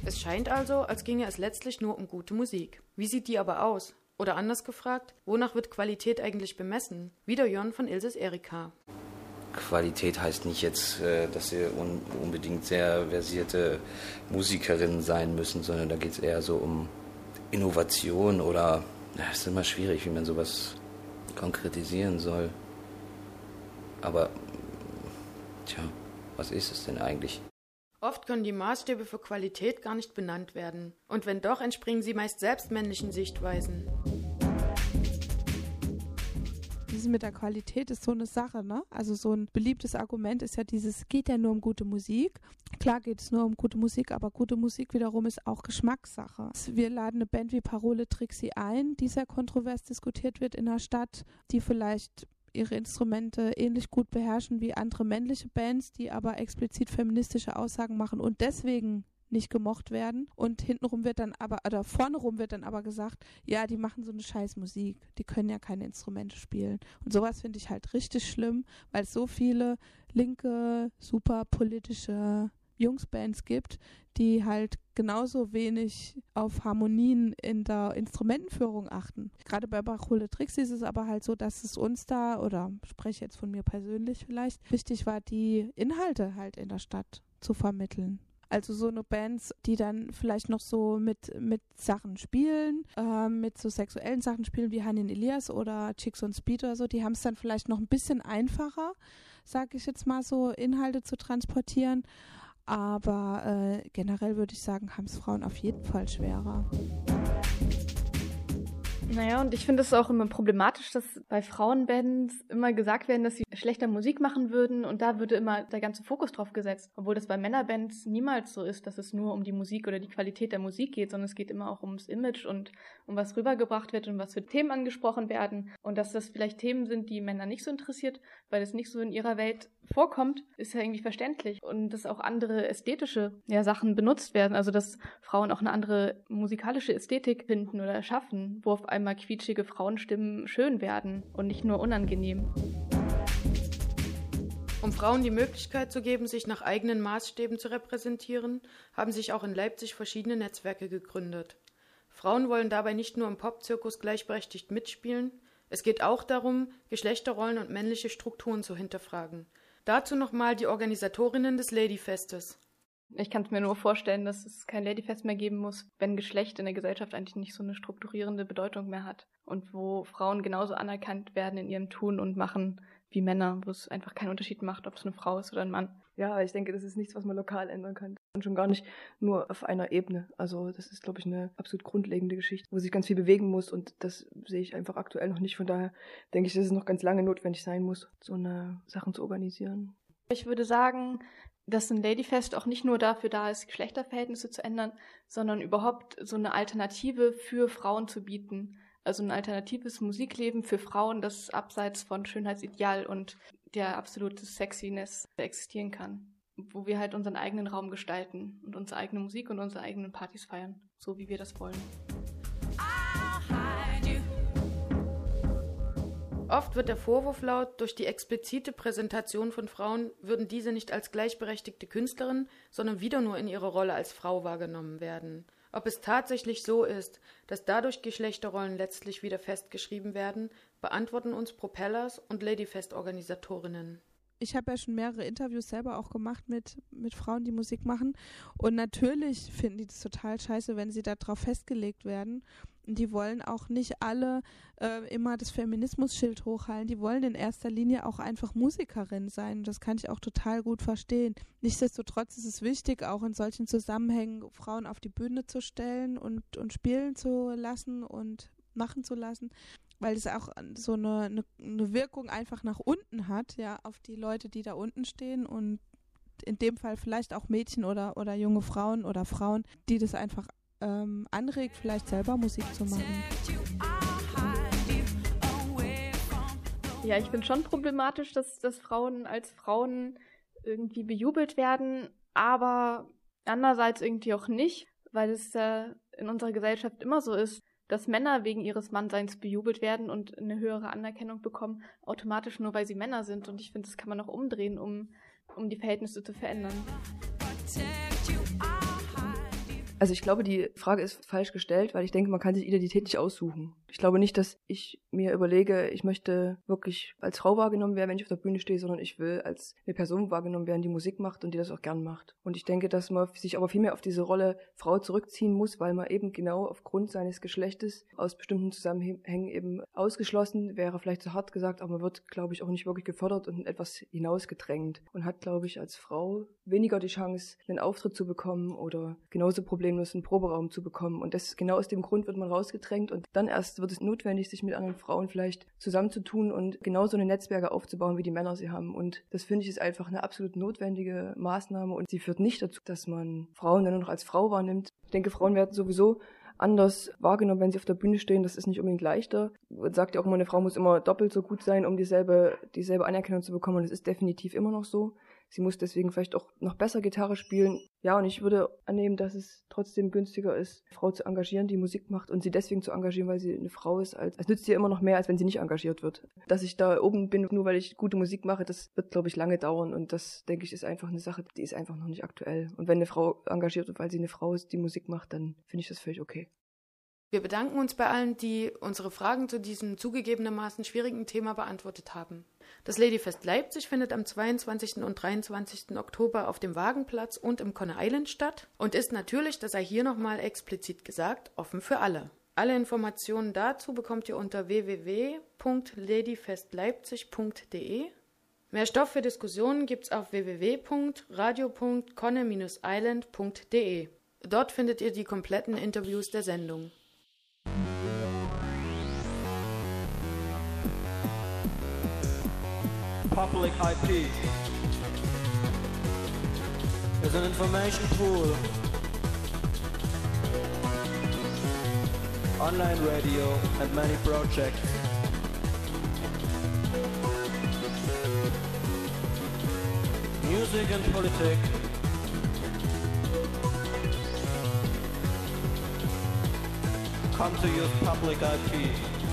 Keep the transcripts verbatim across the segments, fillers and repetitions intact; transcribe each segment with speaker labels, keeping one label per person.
Speaker 1: Es scheint also, als ginge es letztlich nur um gute Musik. Wie sieht die aber aus? Oder anders gefragt, wonach wird Qualität eigentlich bemessen? Wieder Jörn von Ilses Erika.
Speaker 2: Qualität heißt nicht jetzt, dass sie un- unbedingt sehr versierte Musikerinnen sein müssen, sondern da geht es eher so um Innovation oder, ja, es ist immer schwierig, wie man sowas konkretisieren soll. Aber, tja, was ist es denn eigentlich?
Speaker 1: Oft können die Maßstäbe für Qualität gar nicht benannt werden. Und wenn doch, entspringen sie meist selbst männlichen Sichtweisen.
Speaker 3: Dieses mit der Qualität ist so eine Sache, ne? Also so ein beliebtes Argument ist ja dieses, es geht ja nur um gute Musik. Klar geht es nur um gute Musik, aber gute Musik wiederum ist auch Geschmackssache. Wir laden eine Band wie Parole Trixie ein, die sehr kontrovers diskutiert wird in der Stadt, die vielleicht ihre Instrumente ähnlich gut beherrschen wie andere männliche Bands, die aber explizit feministische Aussagen machen und deswegen nicht gemocht werden. Und hintenrum wird dann aber, oder vornerum wird dann aber gesagt, ja, die machen so eine scheiß Musik, die können ja keine Instrumente spielen. Und sowas finde ich halt richtig schlimm, weil es so viele linke, super politische Jungsbands gibt, die halt genauso wenig auf Harmonien in der Instrumentenführung achten. Gerade bei Parole Trixie ist es aber halt so, dass es uns da, oder spreche jetzt von mir persönlich vielleicht, wichtig war, die Inhalte halt in der Stadt zu vermitteln. Also so eine Bands, die dann vielleicht noch so mit, mit Sachen spielen, äh, mit so sexuellen Sachen spielen wie Hanin Elias oder Chicks on Speed oder so, die haben es dann vielleicht noch ein bisschen einfacher, sage ich jetzt mal so, Inhalte zu transportieren. Aber äh, generell würde ich sagen, haben es Frauen auf jeden Fall schwerer.
Speaker 4: Naja, und ich finde es auch immer problematisch, dass bei Frauenbands immer gesagt werden, dass sie schlechter Musik machen würden und da würde immer der ganze Fokus drauf gesetzt. Obwohl das bei Männerbands niemals so ist, dass es nur um die Musik oder die Qualität der Musik geht, sondern es geht immer auch ums Image und um was rübergebracht wird und was für Themen angesprochen werden. Und dass das vielleicht Themen sind, die Männer nicht so interessiert, weil es nicht so in ihrer Welt vorkommt, ist ja irgendwie verständlich. Und dass auch andere ästhetische ja, Sachen benutzt werden, also dass Frauen auch eine andere musikalische Ästhetik finden oder erschaffen, wo auf einmal quietschige Frauenstimmen schön werden und nicht nur unangenehm.
Speaker 1: Um Frauen die Möglichkeit zu geben, sich nach eigenen Maßstäben zu repräsentieren, haben sich auch in Leipzig verschiedene Netzwerke gegründet. Frauen wollen dabei nicht nur im Popzirkus gleichberechtigt mitspielen, es geht auch darum, Geschlechterrollen und männliche Strukturen zu hinterfragen. Dazu nochmal die Organisatorinnen des Ladyfestes.
Speaker 4: Ich kann es mir nur vorstellen, dass es kein Ladyfest mehr geben muss, wenn Geschlecht in der Gesellschaft eigentlich nicht so eine strukturierende Bedeutung mehr hat. Und wo Frauen genauso anerkannt werden in ihrem Tun und Machen wie Männer, wo es einfach keinen Unterschied macht, ob es eine Frau ist oder ein Mann.
Speaker 5: Ja, ich denke, das ist nichts, was man lokal ändern kann. Und schon gar nicht nur auf einer Ebene. Also das ist, glaube ich, eine absolut grundlegende Geschichte, wo sich ganz viel bewegen muss. Und das sehe ich einfach aktuell noch nicht. Von daher denke ich, dass es noch ganz lange notwendig sein muss, so eine Sachen zu organisieren.
Speaker 4: Ich würde sagen, dass ein Ladyfest auch nicht nur dafür da ist, Geschlechterverhältnisse zu ändern, sondern überhaupt so eine Alternative für Frauen zu bieten. Also ein alternatives Musikleben für Frauen, das abseits von Schönheitsideal und der absolute Sexiness existieren kann. Wo wir halt unseren eigenen Raum gestalten und unsere eigene Musik und unsere eigenen Partys feiern, so wie wir das wollen.
Speaker 1: Oft wird der Vorwurf laut, durch die explizite Präsentation von Frauen würden diese nicht als gleichberechtigte Künstlerin, sondern wieder nur in ihrer Rolle als Frau wahrgenommen werden. Ob es tatsächlich so ist, dass dadurch Geschlechterrollen letztlich wieder festgeschrieben werden, beantworten uns Propellers und Ladyfest-Organisatorinnen.
Speaker 3: Ich habe ja schon mehrere Interviews selber auch gemacht mit, mit Frauen, die Musik machen. Und natürlich finden die das total scheiße, wenn sie da drauf festgelegt werden. Und die wollen auch nicht alle äh, immer das Feminismus-Schild hochhalten. Die wollen in erster Linie auch einfach Musikerin sein. Das kann ich auch total gut verstehen. Nichtsdestotrotz ist es wichtig, auch in solchen Zusammenhängen Frauen auf die Bühne zu stellen und, und spielen zu lassen und machen zu lassen, weil es auch so eine, eine, eine Wirkung einfach nach unten hat, ja, auf die Leute, die da unten stehen und in dem Fall vielleicht auch Mädchen oder, oder junge Frauen oder Frauen, die das einfach ähm, anregt, vielleicht selber Musik zu machen.
Speaker 4: Ja, ich finde schon problematisch, dass, dass Frauen als Frauen irgendwie bejubelt werden, aber andererseits irgendwie auch nicht, weil es äh, in unserer Gesellschaft immer so ist, dass Männer wegen ihres Mannseins bejubelt werden und eine höhere Anerkennung bekommen, automatisch nur, weil sie Männer sind. Und ich finde, das kann man auch umdrehen, um, um die Verhältnisse zu verändern.
Speaker 5: Also ich glaube, die Frage ist falsch gestellt, weil ich denke, man kann sich Identität nicht aussuchen. Ich glaube nicht, dass ich mir überlege, ich möchte wirklich als Frau wahrgenommen werden, wenn ich auf der Bühne stehe, sondern ich will als eine Person wahrgenommen werden, die Musik macht und die das auch gern macht. Und ich denke, dass man sich aber viel mehr auf diese Rolle Frau zurückziehen muss, weil man eben genau aufgrund seines Geschlechtes aus bestimmten Zusammenhängen eben ausgeschlossen wäre, vielleicht zu hart gesagt, aber man wird, glaube ich, auch nicht wirklich gefördert und etwas hinausgedrängt und hat, glaube ich, als Frau weniger die Chance, einen Auftritt zu bekommen oder genauso problemlos einen Proberaum zu bekommen. Und das genau aus dem Grund wird man rausgedrängt und dann erst wird es notwendig, sich mit anderen Frauen vielleicht zusammenzutun und genauso eine Netzwerke aufzubauen, wie die Männer sie haben. Und das finde ich ist einfach eine absolut notwendige Maßnahme und sie führt nicht dazu, dass man Frauen dann nur noch als Frau wahrnimmt. Ich denke, Frauen werden sowieso anders wahrgenommen, wenn sie auf der Bühne stehen. Das ist nicht unbedingt leichter. Man sagt ja auch immer, eine Frau muss immer doppelt so gut sein, um dieselbe, dieselbe Anerkennung zu bekommen. Und das ist definitiv immer noch so. Sie muss deswegen vielleicht auch noch besser Gitarre spielen. Ja, und ich würde annehmen, dass es trotzdem günstiger ist, eine Frau zu engagieren, die Musik macht und sie deswegen zu engagieren, weil sie eine Frau ist. Als, als nützt ihr immer noch mehr, als wenn sie nicht engagiert wird. Dass ich da oben bin, nur weil ich gute Musik mache, das wird, glaube ich, lange dauern. Und das, denke ich, ist einfach eine Sache, die ist einfach noch nicht aktuell. Und wenn eine Frau engagiert wird, weil sie eine Frau ist, die Musik macht, dann finde ich das völlig okay.
Speaker 1: Wir bedanken uns bei allen, die unsere Fragen zu diesem zugegebenermaßen schwierigen Thema beantwortet haben. Das Ladyfest Leipzig findet am zweiundzwanzigsten und dreiundzwanzigsten Oktober auf dem Wagenplatz und im Conner Island statt und ist natürlich, das sei hier nochmal explizit gesagt, offen für alle. Alle Informationen dazu bekommt ihr unter w w w punkt ladyfestleipzig punkt d e. Mehr Stoff für Diskussionen gibt's auf w w w punkt radio punkt conner island punkt d e. Dort findet ihr die kompletten Interviews der Sendung.
Speaker 6: Public I P is an information pool, online radio and many projects. Music and politics. Come to use public I P.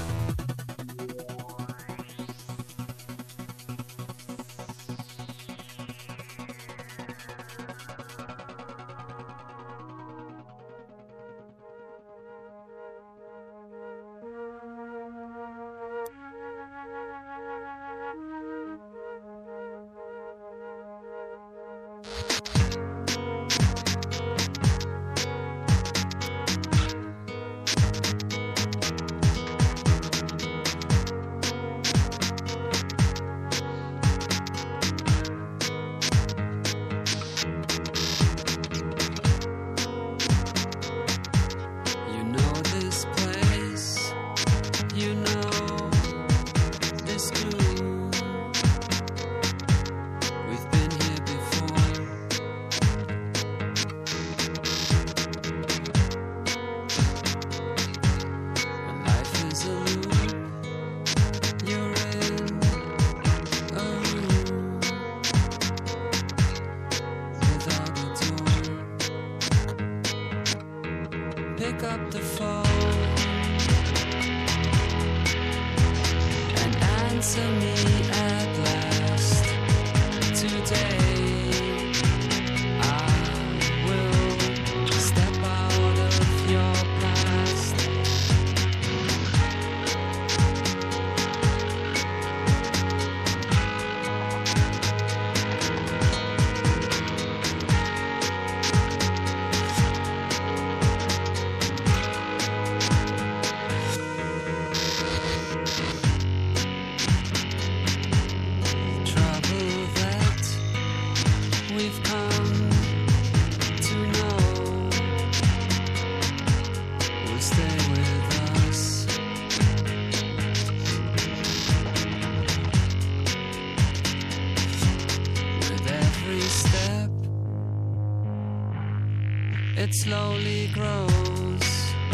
Speaker 7: It slowly grows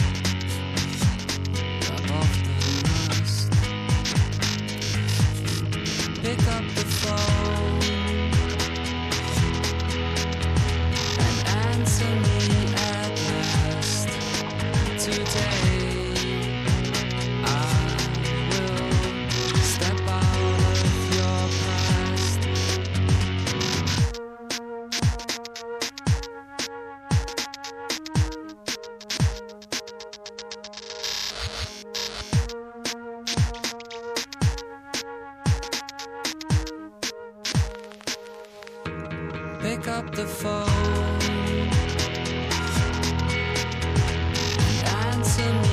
Speaker 7: above the rust. Pick up the phone and answer me at last. Today I will step out of your past. pick up the phone and answer me.